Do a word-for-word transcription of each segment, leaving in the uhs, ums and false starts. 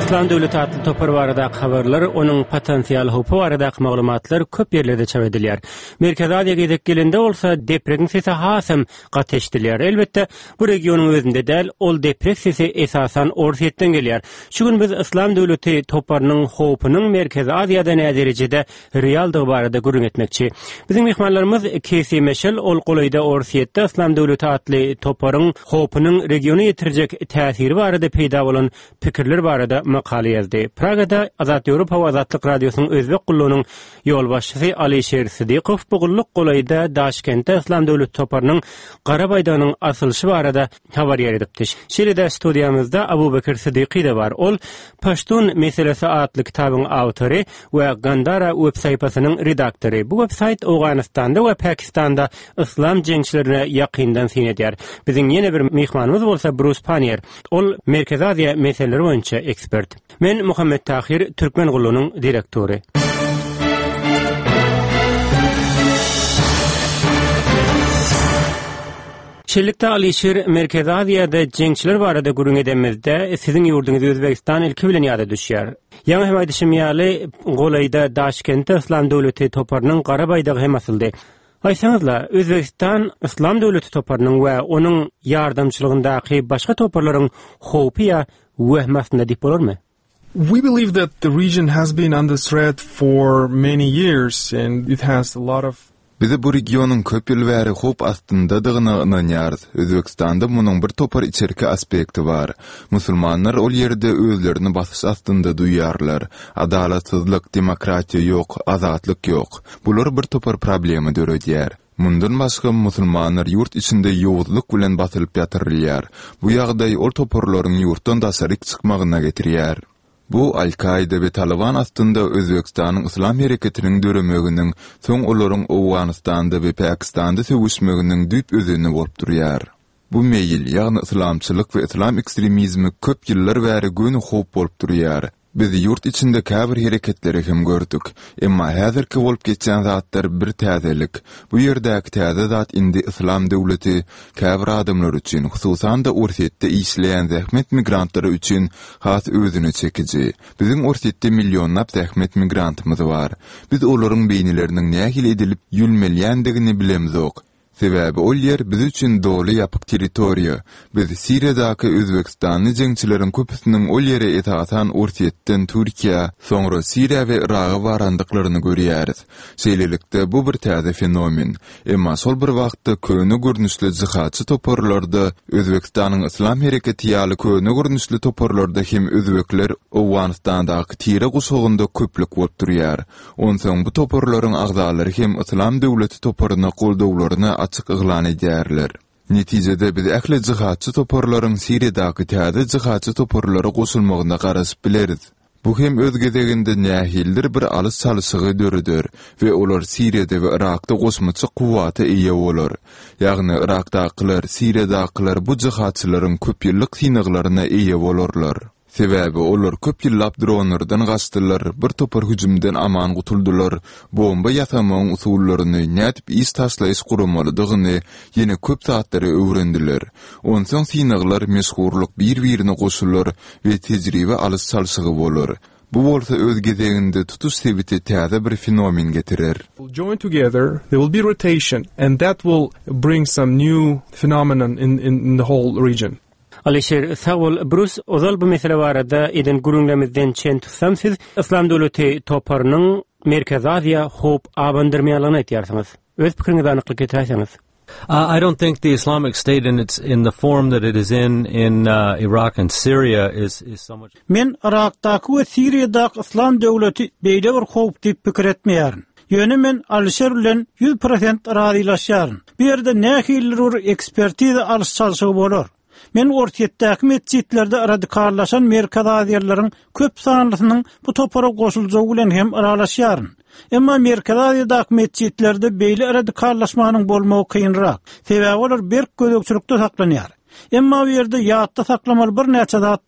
İslam Döwleti adlı topar barada habarlar, onun potansial hopu barada maglumatlar köp yerlerde çap edilýär. Merkez Aziýaga gidip gelende bolsa depresiň sesi hasam gateşdirler. Elbette bu regionun özünde däl, ol depresiň sesi esasan Orsiýetden gelýär. Şu gün biz İslam Döwleti toparynyň hopunyň Merkez Aziýada näme derejede realdygy barada gürrüň etmekçi. Bizim mehmanlarymız Kesi Meşel, ol golayda Orsiýetde İslam Döwleti adly toparyň hopunyň regiony ýetirjek täsiri barada peýda bolan pikirler barada makale yazdı. Pragada Azat Ýewropa we Azatlyk Radiosynyň özbek gullugynyň ýol başçysy Alisher Sidiqow bu gulluk golayda Daşkentde İslam Döwleti toparynyň Garabaýdanyň asylşy barada habar ýeredipdi. Şeýle-de studiýamyzda Abubakr Sidiqi de bar. Ol Paştun meselesi adly kitabyň awtory we Gandara web saýpasynyň redaktory. Bu websayt Awganystanda we Pakistanda islam jeňçilerine ýakyndan sin edýär. Biziň ýene bir mehmanymyz bolsa Bruce Panier. Ol Merkez Aziýa meseleleri boýunça ekspert. Men Muhammed Tahir, Türkmen gullugynyň direktory. Şeýlelikde Alisher, Merkez Aziýada jeňçiler barada gürrüň edemizde siziň ýurduňyz Özbegistan ilki bilen ýada düşýär. Ýa-ni hem aýdyşym ýaly golayda Daşkentde İslam Döwleti toparynyň Garabaýdagy hem asyldy. Aýsaňyzla, Özbegistan İslam Döwleti toparynyň we onuň ýardamçylygyndaky başga toparlaryň howpy ýa wehmasynda diýip bolarmy? We believe that the region has been under threat for many years and it has a lot of Bizi bu regionun köp ýyl bäri hop astyndadygyny ynanýarys. Özbekistanda munyň bir topar içerki aspekti bar. Musulmanlar ol ýerde özlerini basyş astynda duýýarlar. Adalatsızlyk, demokratiýa ýok, azatlyk ýok. Bular bir topar problemi döredýär. Mundan başga musulmanlar yurt içinde ýowuzlyk bilen basylyp ýatyrylýar. Bu ýagdaý ol toparlaryň ýurtdan daşaryk çykmagyna getirýär. Bu Al-Qaida we Taliban astynda Özbekistanyň islam hereketiniň döremeginiň, soň olaryň Awganystanda we Pakistanda söwüşmeginiň düýp özüni bolup durýar. Bu meýil, ýagny islamçylyk we islam ekstremizmi köp ýyllar bäri göni howp bolup durýar. Biz yurt içinde käbir hereketleri hem gördük. Emma häzirki bolup geçen zatlar bir täzelik. Bu ýerdäki täze zat indi İslam döwleti käbir adamlar üçin, hususan da Orsiýetde işleýän zähmet migrantlary üçin has özüni çekiji. Biziň Orsiýetde millionlap zähmet migrantymyz bar. Biz olaryň beýnileriniň nähil edilip ýülmelýändigini bilemzok. Sebäbi ol ýer biz üçin doly ýapyk territoriýa. Biz Siriýadaky Özbekistanyň jeňçileriň köpüsiniň ol ýere etaatan Orsiýetden Türkiýa, soňra Siriýa we Iraga barandyklaryny görýäris. Şeýlelikde bu bir täze fenomen. Emma sol bir wagtda köni görnüşli jihadçy toparlarda Özbekistanyň islam hereketi ýaly köni görnüşli toparlarda hem özbekler Awganystandaky tire gusugynda köplük bolup durýar. Onsoň bu toparlaryň agdalary hem islam döwleti toparyna goldawlaryny açyk yglan edýärler. Netijede biz ähli jihadçy toparlaryň Siriýadaky täze jihadçy toparlara goşulmagyna garaşyp bileriz. Bu hem öz gezeginde nähildir bir alys çalyşygy döredür we olar Siriýada we Irakda goşmaçy kuwaty eýe bolar. Ýagny Irakdakylar, Siriýadakylar bu jihadçylaryň köp ýyllyk synaglaryna eýe bolarlar. Sebäbi olar köp ýyllap dronlardan gaçdylar, bir topar hüjümden aman gutuldylar. Bomba ýasamaň usullaryny, nädip is taşlaýyş guramalydygyny ýene köp saatlara öwrendiler. Onsoň synaglar meşhurlyk bir-birine goşular we tejribe alys çalyşygy bolar. Bu bolsa öz gezeginde tutuş sebiti täze bir fenomen getirir. Join together, there will be rotation and that will bring some new phenomenon in in, in the whole region. Alisher, sağol, Bruce, ozal bu mesele barada eden gürüňlemizden çen tutsam siz İslam Döwleti toparynyň Merkez Aziýa hop abandyrmaýanlygyny aýtýarsyňyz. Öz pikiriňizi anyklyk getirýärsiňiz. Uh, I don't think the Islamic State in its in the form that it is in in uh, Iraq and Syria is is so much. Men Irakdaky we Siriýadaky İslam döwleti beýle bir howp diýip pikir etmeýärin. Ýöne men Alisher bilen yüz prosent razylaşýaryn. Bu ýerde nähildir ekspertiza alyş çalyşygy bolar. Men Orsiýetdäki mescitlerde radikallaşan Merkez Aziýalylaryň köp sanlysynyň bu topara goşuljagy bilen hem aralaşýaryn. Emma Merkez Aziýadaky mescitlerde beýle radikallaşmanyň bolmagy kynrak. Sebäbi olar berk gödekçilikde saklanýar. Emma bu ýerde ýatda saklamaly bir näçe zat bar.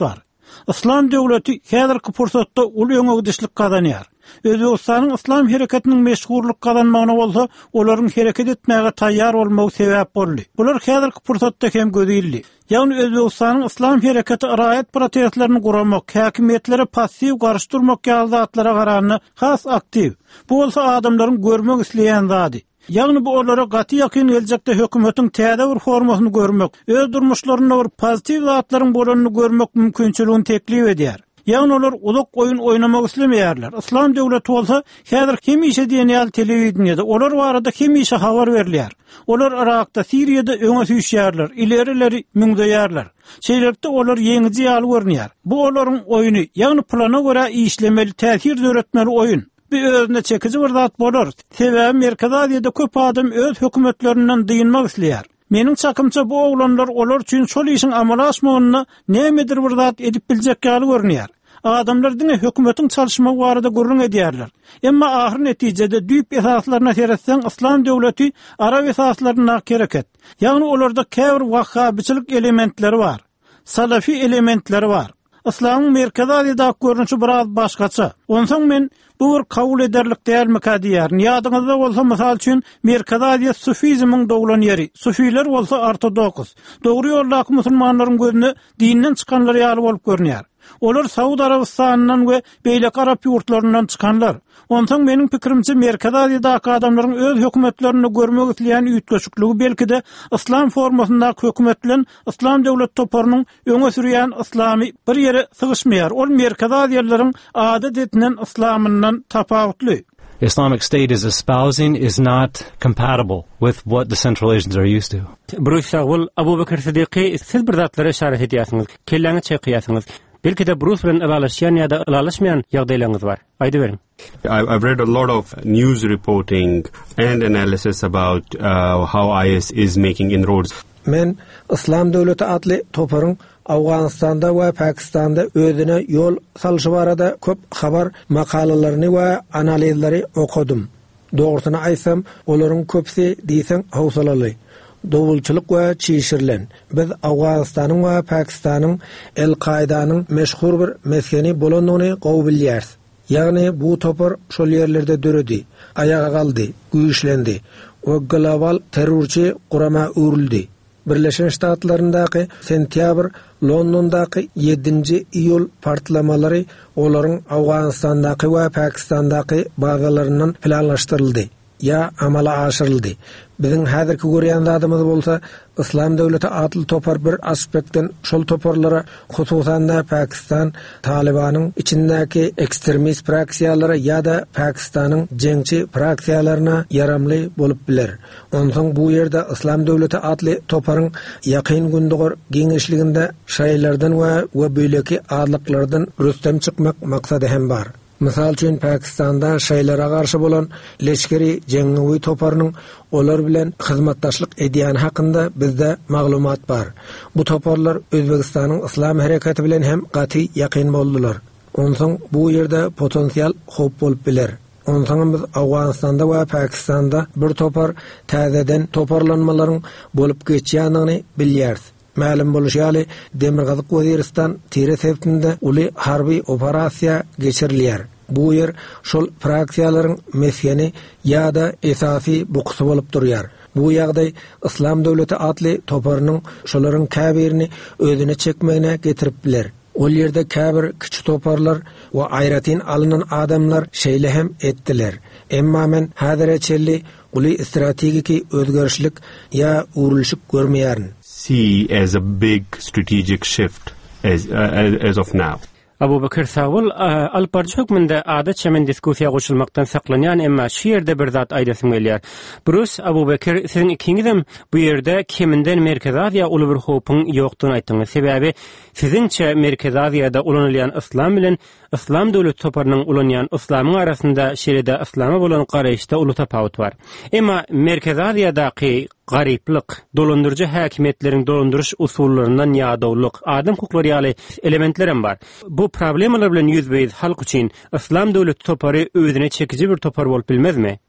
İslam döwleti häzirki pursatda ul öňegdişlik gazanýar. Özbegistanyň islam hereketiniň meşhurlyk gazanmagyna bolsa, olaryň hereket etmäge taýýar bolmagy sebäp boldy. Bular häzirki pursatda hem gödildi. Ýagny Özbegistanyň islam hereketi raýat protestlerini guramak, häkimetlere passiw garşdyrmak ýalyatlara garanyny has aktiv. Bu bolsa adamlaryň görmek isleýän zady. Ýagny bu olara gaty ýakyn geljekde hökümetiň täze bir formasyny görmek, öz durmuşlaryna bir pozitiw zatlaryň bolanyny görmek mümkinçiligini teklip edýär. Ýagny olar uzak oýun oynamak islemeýärler. İslam döwleti bolsa, häzir kim işe diýen telewizionyada olar barada kim işe habar berilýär. Olar Irakda, Siriýada öňe süýşýärler, ilerileri müňdeýärler. Şeýlerde olar ýeňiji ýaly görnýär. Bu olaryň oýuny, ýagny plana görä işlemeli, täsir döretmeli oýun. Bir özüne çekici bir zat bolar. Sebäbi Merkez Aziýada köp adam öz hökümetlerinden diýinmek isleýär. Meniň çakymça bu oglanlar olar üçin şol işiň amala aşmagyny nämedir bir zat edip biljek ýaly görnýär. Adamlar diňe hökümetiň çalışmagy barada gurrun edýärler. Emma ahir netijede düýp esaslaryna seretsen İslam döwleti Arab esaslaryna kereket. Ýagny olarda käbir wahhabiçilik elementleri bar. Salafi elementleri bar. İslamyň Merkez Aziýada görnüşi biraz başgaça. Onsoň men bu bir kabul ederlik dälmi kadiyar. Ýadyňyzda bolsa mysal üçin Merkez Aziýa sufizmiň doglan ýeri. Sufiler bolsa ortodoks. Dogry ýoldaky musulmanlaryň gözüne dinden çykanlar ýaly bolup görnýär. Olar Saudi Arabistanynyň we beýlek Arab ýurtlaryndan çykanlar. Onsoň meniň pikirimçe Merkez Aziýadaky adamlaryň öz hökümetlerini görmek isleýän üýtgeçikligi belki de islam formasyndaky hökümet bilen islam döwlet toparynyň öňe sürýän islamy bir ýere sygyşmaýar. Ol Merkez Aziýalylaryň adat etinen islamyndan tapawutly. Islamic State is espousing is not compatible with what the Central Asians are used to. Brusawul Abu Bakr Siddiqi siz bir zatlara işaret edýäsiňiz. Kelläňi çeýýäsiňiz. Belki de Bruce bilen alaşýan ýa-da alaşmaýan ýagdaýlaryňyz bar. Aýdy berin. I've read a lot of news reporting and analysis about uh, how I S is making inroads. Men İslam döwleti adly toparyň Awganistanda we Pakistanda özüne ýol salyşy barada köp habar makalalaryny we analizleri okudum. Dogrusyny aýsam, olaryň köpsi diýsen howsalaly. Dowulçylyk we çiğişirlen. Biz Awganistanyň we Pakistanyň El-Qaidanyň meşhur bir meskeni bolanyny gowy bilýäris. Ýagny bu topar şol ýerlerde döredi, ayağa galdy, güýçlendi we global terrorçy gurama öwrüldi. Birleşen Ştatlaryndaky sentýabr, Londondaky ýedinji iýul partlamalary olaryň Awganistandaky we Pakistandaky bazalarynyň planlaşdyryldy ya amala aşyryldy. Biziň häzirki görýän zadymyz bolsa, İslam döwleti atly topar bir aspektden şol toparlara, hususan da Pakistan Talibanyň içindäki ekstremist praksiýalary ýa-da Pakistanyň jeňçi praksiýalaryna yaramly bolup biler. Onsoň bu ýerde İslam döwleti atly toparyň ýakyn gündogar geňişliginde şaýlardan we we beýleki adlyklardan rüstem çykmak maksady hem bar. Misal üçin Pakistanda şaýlara garşy bolan leşkeri jeňňi toparynyň olar bilen hyzmatdaşlyk edýän hakynda bizde maglumat bar. Bu toparlar Özbegistanyň islam hereketi bilen hem gaty ýakyn boldular. Onsoň bu ýerde potensial hop bolup biler. Onsoň biz Awganistanda we Pakistanda bir topar täzeden toparlanmalaryň bolup geçýändigini bilýäris. Ma'lum bolýaly, Demirgazyk Weziristan tire sebäpinde uly harby operasiýa geçirilýär. Bu yer şol praksiýalaryň meskeni ýa-da esasy buqsy bolup durýar. Bu ýagdaý İslam döwleti atly toparynyň şolaryň käbirini özüne çekmegine getirip biler. Ol ýerde käbir kiçik toparlar we aýratyn alynan adamlar şeýle hem etdiler. Emma men häzire çelli uly strategiki özgerişlik ýa urulyşyk görmeýärin. See as a big strategic shift as uh, as of now. Abu Bakr Sawul alparjy hökmünde adat çemen diskussiýa goşulmaktan saklanýan, emma şu ýerde bir zat aýdasym gelýär. Bruce Abu Bakr siziň ikiňizem bu ýerde keminden Merkez Aziýa uly bir hopyň ýokdugyny aýtdyňyz. Sebäbi siziňçe Merkez Aziýada ulanylýan islam bilen İslam döwleti toparynyň ulanýan islamyň arasynda şeride islama bolan garaýşda uly tapawut bar. Emma Merkez Aziýadaky gariplik, dolandırıcı häkimetleriň dolandırış usullaryndan ýadawlyk, adam hukuklary ýaly elementlerem bar. Bu problemalar bilen ýüzbeýiz halk üçin İslam döwleti topary özüne çekici bir topar bolup bilmezmi?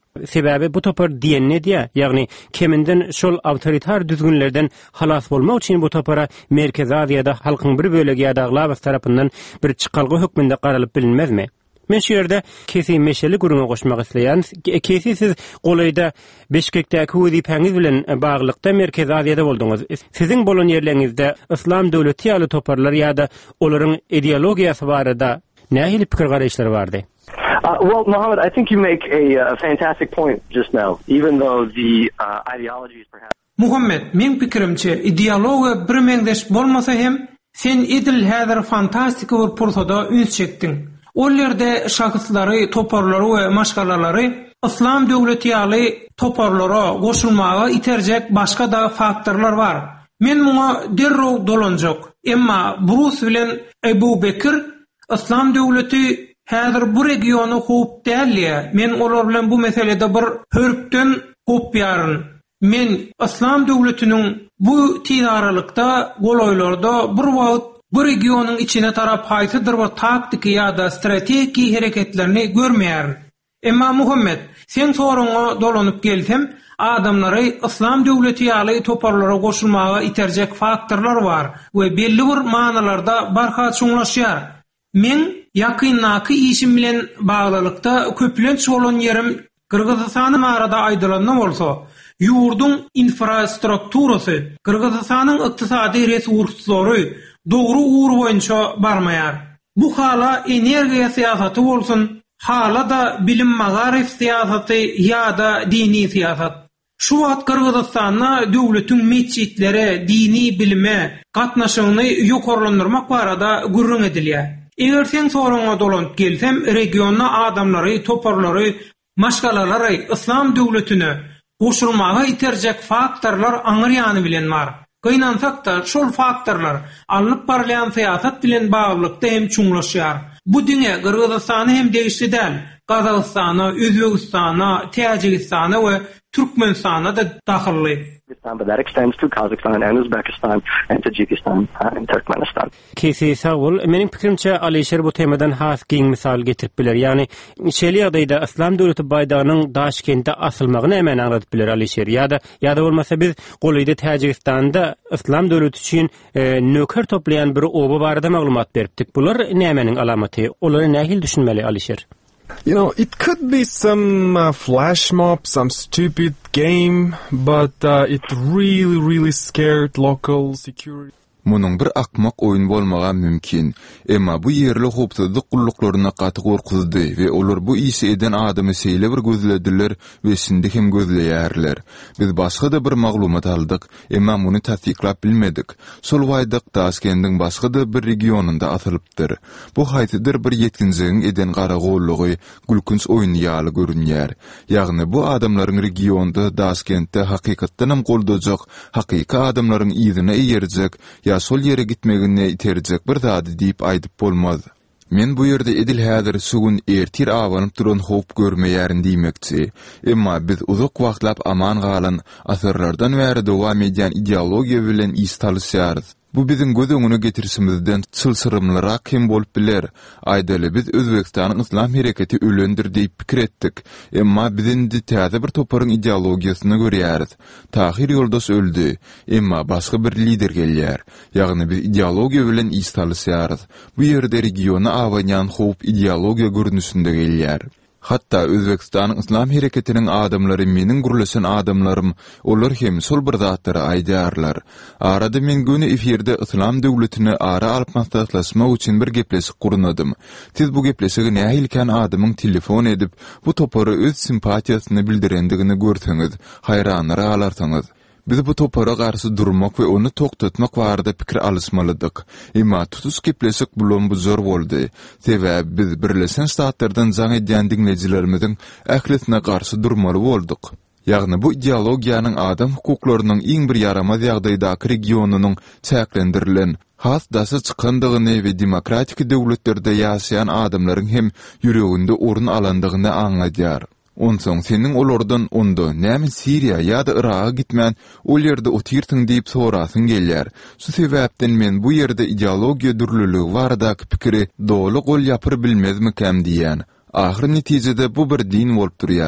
Sebebi bu topar diýen ne diýe? Ýagny keminden şol awtoritar düzgünlerden halas bolmak üçin bu topara Merkezi Aziýada halkyň bir bölegi ýa-da tarapyndan bir çykalgy hökmünde garalyp bilinmezmi? Men şu ýerde kesi meşeli guruna goşmak isleýän, kesi siz golayda Beşikdäki wezipeňiz bilen baglykda Merkezi Aziýada bolduňyz. Siziň bolan ýerleriňizde islam döwleti ýaly toparlar ýa-da olaryň ideologiýasy barada nähili pikir garaýşlary bardy? Uh, well, Mohammed, I think you make a, a fantastic point just now, even though the uh, ideology is perhaps... Muhammed, men pikirimçe, ideologiya bir meňdeş bolmasa hem, sen idil häzir fantastik bir pursada üns çekdiň. Ol ýerde şahsyslary, toparlary we maşgalalary islam döwleti ýaly toparlara goşulmaga iterjek başga da faktorlar bar. Men muňa derrew dolanjak. Emma Bruce bilen Ebu Bekir islam döwleti häzir bu regiony howp däl. Men olar bilen bu meselede bir hörpden gopýaryn. Men islam döwletiniň bu tiýarlykda golaýlarda bir wagt bu regionyň içine tarap haýsydyr bir taktiki ýa-da strategiki hereketlerini görmeýär. Emma Muhammed, sen soraňa dolanyp gelsem, adamlary islam döwleti ýaly toparlara goşulmaga iterjek faktorlar bar we belli bir manalarda barha çuňlaşýar. Men ýakynnaky işim bilen baglylykda köplenç bolan ýerim Kırgızstanyň arada aýdylanma bolsa, ýurdun infrastrukturasy, Kırgızstanyň ykdysady resurslary dogry uğur boýunça barmaýar. Bu hala energiýa siýasaty bolsun, hala da bilim magarif siýasaty ýa-da dini siýasat. Şu wagt Kırgızstanda döwletiň meçitlere, dini bilime gatnaşygyny ýokarlandyrmak barada gurrun edilýär. Eger sen soraňa dolanyp gelsem, regionda adamlary, toparlary, maşgalalary islam döwletine goşulmaga iterjek faktorlar aňyrýany bilen bar. Gynansak da şol faktorlar alınıp barlayan siýasat bilen baglykda hem çuňlaşýar. Bu diňe Kırgızstany hem degişli däl, Kazakstana, Özbekistana, Täjikistana we Türkmenistana da dahilly. But that extends to Kazakhstan and Uzbekistan and Tajikistan and Turkmenistan. Kesi sağol, meniň pikirimçe Alişer bu temadan has giň misal getirip biler. Yani şeýle ýagdaýda islam döwleti baýdagynyň Daşkentde asylmagyny hemen aňlatyp biler Alişer. Ýa-da ýa-da bolmasa biz golyda Täjikistanda islam döwleti üçin e, nöker toplayan bir oba barada maglumat beripdik. Bular nämeniň alamaty? Olary nähil düşünmeli Alişer? You know, it could be some uh, flash mob, some stupid game, but uh, it really, really scared local security. Munun bir akmak oyun bolmaga mümkin. Emma bu yerli hopsuzlyk gulluklarına gaty gorkuzdy we olar bu ýyşy eden adamy seýle bir gözlediler we şimdi hem gözleýärler. Biz başga da bir maglumat aldyk, emma muny tasdiklap bilmedik. Sol waýda Daşkendiň başga da bir regionunda asylypdyr. Bu haýsydyr bir ýetkinçigiň eden gara gollugy, gülkünç oyun ýaly görünýär. Ýagny bu adamlaryň regionda Daşkentde hakykatdan hem goldajak, hakyky adamlaryň ýyzyna eýerjek ya sol yere gitmegine iterjek bir zady diýip aýdyp bolmaz. Men bu ýerde edil häzir sugun ertir awanyp duran howp görmeýärin diýmekçi. Emma biz uzak wagtlap aman galan asyrlardan bäri dowam edýän ideologiýa bilen ýystalyşýarys. Bu bizim göz öňüne getirişimizden çylsyrymlyrak hem bolup biler. Aýdaly biz Özbekistanyň islam hereketi ölendir diýip pikir etdik. Emma bizim täze bir toparyň ideologiýasyny görýäris. Tahir ýoldaş öldü. Emma başga bir lider gelýär. Ýagny biz ideologiýa bilen ýystalyşýarys. Bu ýerde regiony awanýan howp ideologiýa görnüşinde gelýär. Hatta Özbekistanyň islam hereketiniň adamlary meniň gurulaşan adamlarym, olar hem sol bir zatlary aýdýarlar. Arada men göni efirde islam döwletini ara alyp maslahatlaşmak üçin bir gepleşik gurunadym. Siz bu gepleşigi nähilken adamyň telefon edip bu topary öz simpatiýasyny bildirendigini görseňiz, haýranyra galarsyňyz. Biz bu topara garşy durmak we onu toktatmak barada pikir alysmalydyk. Emma tutus gepleşik bulan bu zor boldy. Sebäbi biz Birleşen Ştatlardan jaň edýän dinlejilerimiziň ählisine garşy durmaly boldyk. Ýagny bu ideologiýanyň adam hukuklarynyň iň bir yaramaz ýagdaýdaky regionunyň çäklendirilen, has dasy çykandygyny we demokratik döwletlerde ýaşaýan adamlaryň hem ýüreginde orun alandygyny aňladýar. Onsoň seniň olardan onda näme Siriýa ýa-da Iraga gitmän, ol ýerde otirtiň diýip sorasyň gelýär. Şu sebäpden men bu ýerde ideologiýa dürlüligi baradaky pikiri dolu gol ýapyr bilmezmikem diýän. Ahir netijede bu bir din bolup durýar.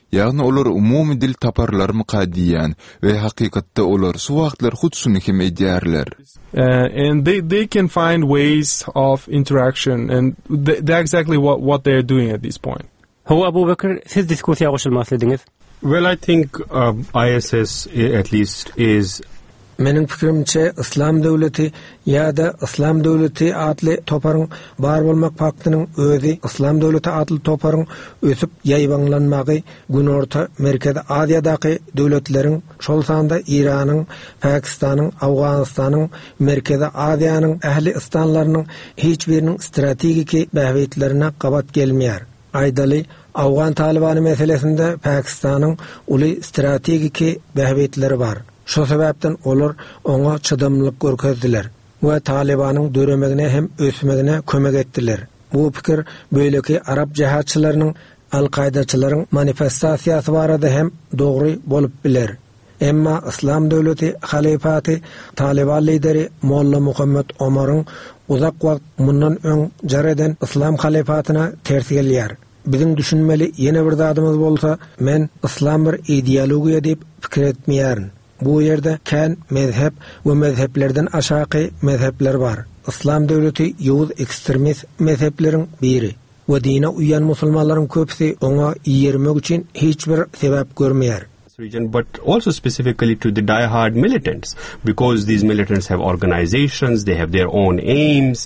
Ýagny olar umumy dil taparlarmy qadiýan we hakykatda olar şu wagtlar hutsuny kim edýärler. Uh, and they, they can find ways of interaction, and th- that's exactly what, what they're doing at this point. How Abu Bakr, siz diskussiýa goşulmaslydyňyz? Well, I think uh, I S S at least is Menin pikirimçe İslam döwleti ýa-da İslam döwleti atly toparyň bar bolmak faktynyň özü İslam döwleti atly toparyň ösüp ýaýbanlanmagy günorta Merkez Aziýadaky döwletleriň şol sanda Iranyň, Pakistanyň, Awganystanyň, Merkez Aziýanyň ähli istanlarynyň hiç biriniň strategiki bähwetlerine gabat gelmeýär. Aýdaly Awgan Talibany meselesinde Pakistanyň uly strategiki bähwetleri bar. Şu sebäpden olar oňa çydamlyk görkezdiler we Talibanyň döremegine hem ösmegine kömek etdiler. Bu pikir beýleki Arap jihatçylarynyň, Al-Qaidaçylaryň manifestasiýasy barada hem dogry bolup biler. Emma İslam döwleti halifaty Taliban lideri Molla Muhammed Omaryň uzak wagt mundan öň jareden İslam halifatyna tersi gelýär. Bizim düşünmeli ýene bir zadymyz bolsa, men İslam bir ideologiýa diýip pikir etmeýärin. Bu yerde kan mezhep ve mezheplerden aşağı mezhepler var. İslam devleti Yahud ekstremist mezheplerin biri. Ve dine uyan Müslümanların köpsi ona ýermek üçin hiçbir sebep görmeýär. Region, but also specifically to the die-hard militants, because these militants have organizations, they have their own aims.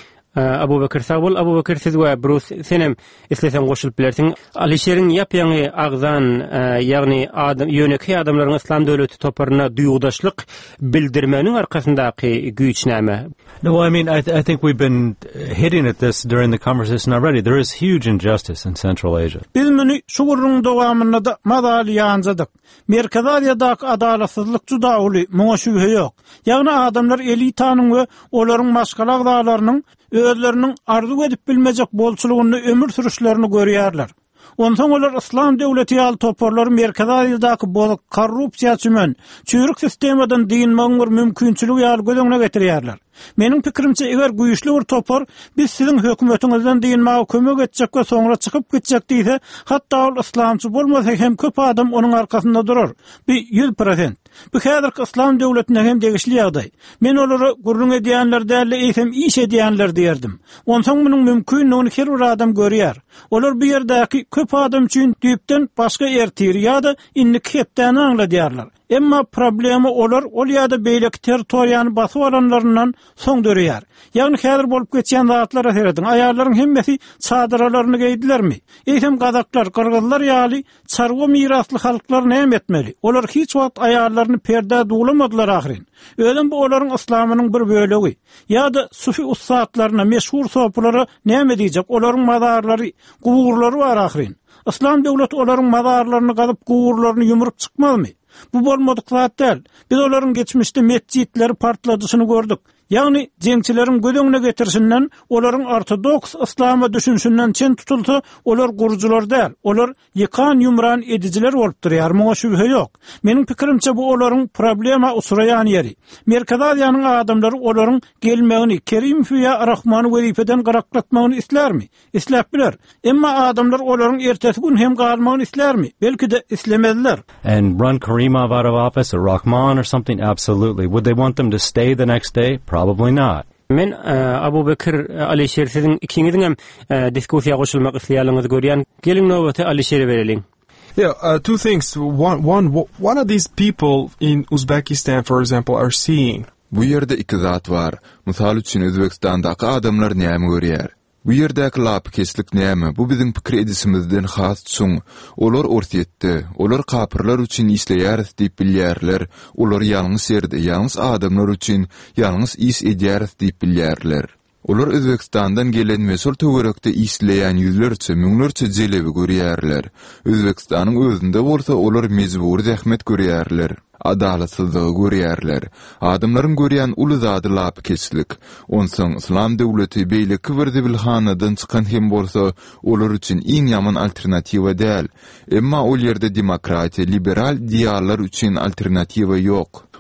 Abu Bakr Sabul, Abu Bakr siz we Bruce senem islesen goşulyp bilersiň. Alişeriň ýapýaňy agzan, ýagny adam ýöneki adamlaryň İslam döwleti toparyna duýgudaşlyk bildirmeniň arkasyndaky güýç näme? No, I mean, I, th- I think we've been hitting at this during the conversation already. There is huge injustice in Central Asia. Biz meni şu gurrun dowamyna da madal ýanjadyk. Merkez Aziýadaky adalatsızlyk juda uly, muňa şübhe ýok. Ýagny adamlar elitanyň we olaryň başga agdalarynyň özleriniň arzu edip bilmejek bolçulugyny ömür sürüşlerini görýärler. Ondan olar İslam döwleti ýaly toparlary Merkez Aziýadaky bozuk korrupsiýa üçin çürük sistemadan diýilmegiň bir mümkinçiligi ýaly gözeňe getirýärler. Mening pikirimçe eger güýçli bir topar biz siziň hökümetiňizden diýilmäge kömek etjek we soňra çykyp gitjek diýse, hatda ol islamçy bolmasa hem köp adam onuň arkasynda durar. Bir yüz prosent. Bu häzirki İslam döwletine hem degişli ýagdaý. Men olary gurrun edýänler däli eýsem iş edýänler diýerdim. Ondan munyň mümkinligini her bir adam görýär. Olar bu ýerdäki köp adam üçin düýpden başga ertir ýa-da inlik hepden aňladýarlar. Emma problemi olar ol ýa-da beýleki territoriýany basyp alanlaryndan soň dörýär. Ýagny häzir bolup geçýän zatlara seredin. Aýallaryň hemmesi çadıralaryny geydilermi? Eýsem gazaklar, gyrgyzlar ýaly çarwa mirasly halklar näme etmeli? Olar hiç wagt aýallaryny perde duglamadylar ahyrin. Ölen bu olaryň islamynyň bir bölegi. Ýa-da sufi ustaatlaryna, meşhur sopulary näme diýjek? Olaryň mazarlary, gowurlary bar ahyrin. İslam döwleti olaryň mazarlaryny gazyp gowurlaryny ýumrup çykmalymy? Bu bolmadyk zat däl. Biz olaryň geçmişde mescitleri partladysyny gördük. Ýagny jeňçileriň gödeňine getirisinden, olaryň ortodoks islama düşünşünden çen tutulsa, olar gurjular däl. Olar ýykan ýumran edijiler bolup durýar, muňa şübhe ýok. Meniň pikirimçe bu olaryň problema usuraýan ýeri. Merkez Aziýanyň adamlary olaryň gelmegini, Kerim ýa Rahmany wezifeden garaklatmagyny islermi? Isläp biler. Emma adamlar olaryň ertesi gün hem galmagyny islermi? Belki de islemezler. And run Karimov out of office or Rahman or something? Absolutely. Would they want them to stay the next day? Probably not. Men uh, Abu Bakr Alişer siziň ikiňiziň hem uh, diskussiýa goşulmak isleýärliňizi görýän. Gelin nowbaty Alişer'e bereliň. Yeah, uh, two things. One, one, one of these people in Uzbekistan, for example, are seeing. Bu ýerde iki zat var. Mysal üçin Özbekistandaky adamlar näme görýär? Bu ýerdäki lapkeslik näme? Bu biziň pikir edisimizden has çuň. Olar ortiýetde, olar kapyrlar üçin işleýär diýip bilýärler. Olar ýalňys ýerde, ýalňys adamlar üçin ýalňys iş edýär diýip bilýärler. Olar Özbekistandan gelen we şol töwerekde işleýän ýüzlerçe, müňlerçe jelebi görýärler. Özbekistanyň özünde bolsa olar mejbur zähmet görýärler. Adalatsızlygy görýärler. Adamlaryň görýän uly zady lapkeslik. Onsoň İslam döwleti beýleki bir bilhanadan çykan hem bolsa olar üçin iň ýaman alternatiwa däl. Emma ol ýerde demokratiýa, liberal diýarlar üçin alternatiwa ýok.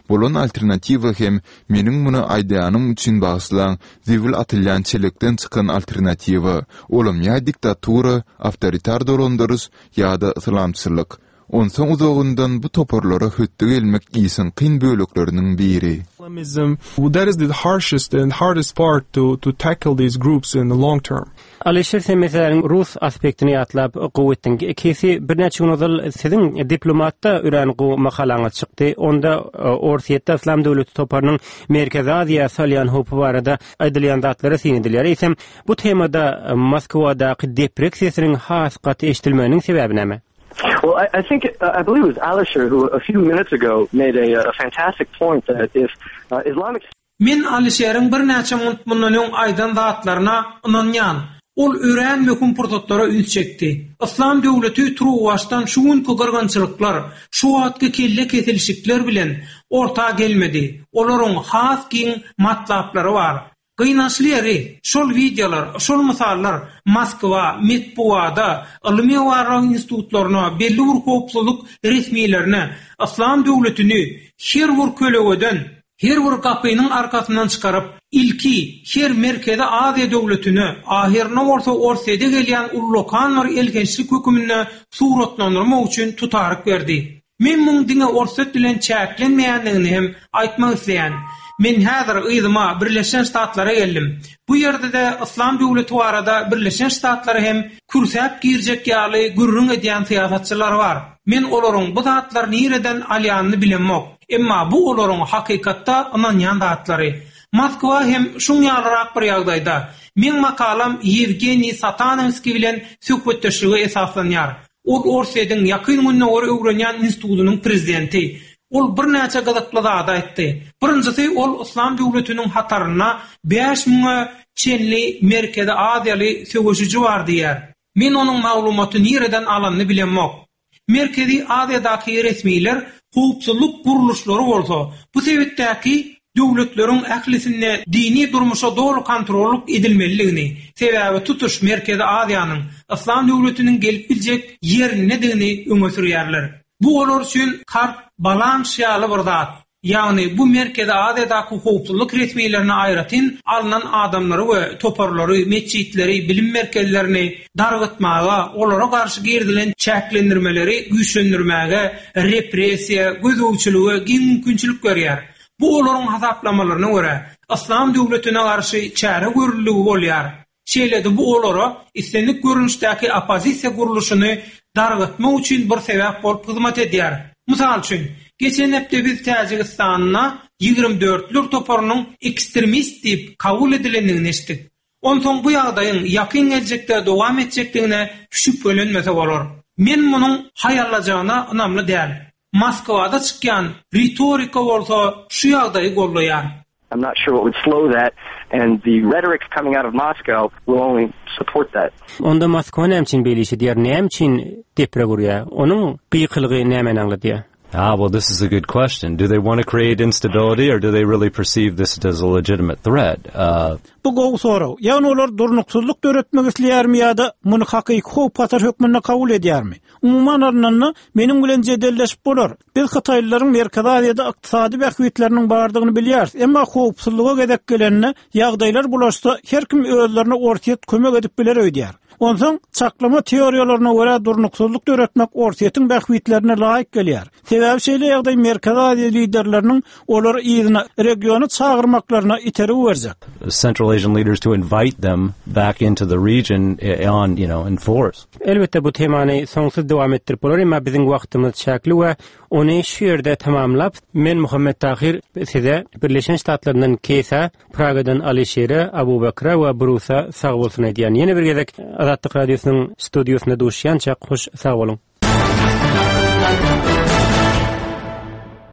Bolon alternatiwy hem meniň muny aýdýanym üçin bagyşlanan zivil atylýan çelikden çykan alternatiwy. Olam ýa diktatura, awtoritar dolandyrys ýa-da islamçylyk. Onsoň uzagyndan bu toparlara hötde gelmek iýsin kyn bölekleriniň biri. Islamism, that is the harshest and hardest part to to tackle these groups in the long term. Alişer semeslerin Rus aspektini atlap gowetdiň ikisi bir näçe ýyl siziň diplomatda üren gow makalaňyz çykdy. Onda Orsiýetde İslam döwleti toparynyň Merkezi Aziýa salyan hopy barada aýdylýan zatlara sinidilýär. Eýsem bu temada Moskwadaky depressiýasynyň has gaty eşdilmeginiň sebebi näme? Well, I, I think, uh, I believe it was Alisher who a few minutes ago made a, a fantastic point that if uh, Islamic... Men Alisher'in bir näçe mundan aýdan zatlaryna ynanýan. Ol ören möhüm prototlara üns çekdi. İslam döwleti turuwaşdan şuun kogurgançylyklar, şu atky kelle kesilişikler bilen orta gelmedi. Olaryň has giň matlaplary bar. Gynaslyary, şol videolar, şol misallar Moskwa, Metbuada, ilmi warag institutlaryna, belli bir howpsuzlyk resmiýetlerine, İslam döwletini her bir kölegeden, her bir gapynyň arkasyndan çykaryp, ilki her Merkezi Aziýa döwletini, ahirine orta orsyada gelýän ullukan bir elgençlik hökümine suratlandyrmak üçin tutaryk berdi. Men muň diňe orsyat bilen çäklenmeýändigini hem aýtmak isleýän. Men häzir ýygyma Birleşen Ştatlara geldim. Bu ýerde de İslam döwleti barada Birleşen Ştatlara hem kursäp girjek ýaly gürrüň edýän syýasatçylar bar. Men olaryň bu zatlar nireden alýanyny bilenmok. Emma bu olaryň hakykatda ynanýan zatlary. Moskwa hem şuň ýalyrak bir ýagdaýda. Men makalam Yevgeniy Satanovski bilen söhbetdeşligi esaslanýar. Ol Orsiýadyň ýakyn gününe öwrenýän institutynyň prezidenti. Ol bir näçe gadatly zat aýtdy. Birinjisi ol İslam döwletiniň hataryna beş miň çenli Merkezi Aziýaly söwüşüji bar diýär. Men onuň maglumaty nireden alanyny bilenmok. Merkezi Aziýadaky resmiýetler howpsuzlyk guruluşlary bolsa, bu sebäpdäki döwletleriň ählisine dini durmuşa dogry kontrol edilmeligini, sebäbi tutuş Merkezi Aziýanyň İslam döwletiniň gelip biljek ýerine öňe sürýärler. Bu olar üçin kart balans ýaly bir zat. Ýagny bu Merkezi Aziýadaky howpsuzlyk resmiýetlerine aýratyn alynan adamlary we toparlary, meçhitleri, bilim merkezlerini dargatmaga, olara garşy gerdilen çäklendirmeleri güýçlendirmäge, repressiýa, gözüçülüge giň mümkinçilik görýär. Bu olaryň hasaplamalarına görä İslam döwletine garşy çäre görüldigi bolýar. Şeýlede bu olara islenlik görünüşdäki opozisiýa guruluşyny dargatmak üçin bir sebäp bolup hyzmat edýär. Mysal üçin, geçen hepde biz Täjikistanyna ýygrimi dörtler toparynyň ekstremist diýip kabul edilendigini eşitdik. Onsoň bu ýagdaýyň ýakyn gelecekde dowam etjekdigine şüphelenmese bolar. Men munyň haýallajagyna ynamly däl. Moskwada çykýan retorika bolsa şu ýagdaýy gollaýar. I'm not sure what would slow that, and the rhetoric coming out of Moscow will only support that. Onda Moskwa näçin belişi diýär, näçin depre gurýar? Onuň gıykylygy näme anladyýar? Ah, well, this is a good question. Do they want to create instability, or do they really perceive this as a legitimate threat? Uh, Bu gow soraw. Ýani olar durnuksuzlyk döretmek isleýärmi ýa-da muny hakyky howp patar hökmüne kabul edýärmi? Umuman arnanna meniň bilen jedelleşip bolar. Biz Hytaýlylaryň Merkezi Aziýada ykdysady bähwitleriniň bardygyny bilýäris. Emma howpsuzlyga gedek gelenine ýagdaýlar bulaşsa her kim özlerine ortiýet kömek edip biler öýdýär. Onsoň çaklama teoriýalaryna görä durnuksuzlyk döretmek ortiýetiň bähwitlerine laýyk gelýär. Sebäbi şeýle ýagdaý Merkezi Aziýa liderleriniň olar ýygyna regiony çağırmaklaryna iterip berjek. Central Asian leaders to invite them back into the region on, you know, in force. Elbette bu temany soňsuz dowam etdirip bolar, emma biziň wagtymyz çäkli we ony şu ýerde tamamlap, men Muhammed Tahir size Birleşen Ştatlaryndan Kesa, Pragadan Alişere, Abubakra we Brusa sag bolsun edýän. Ýene bir gezek Azatlyk radiosynyň studiosynda duşýança hoş sag bolun.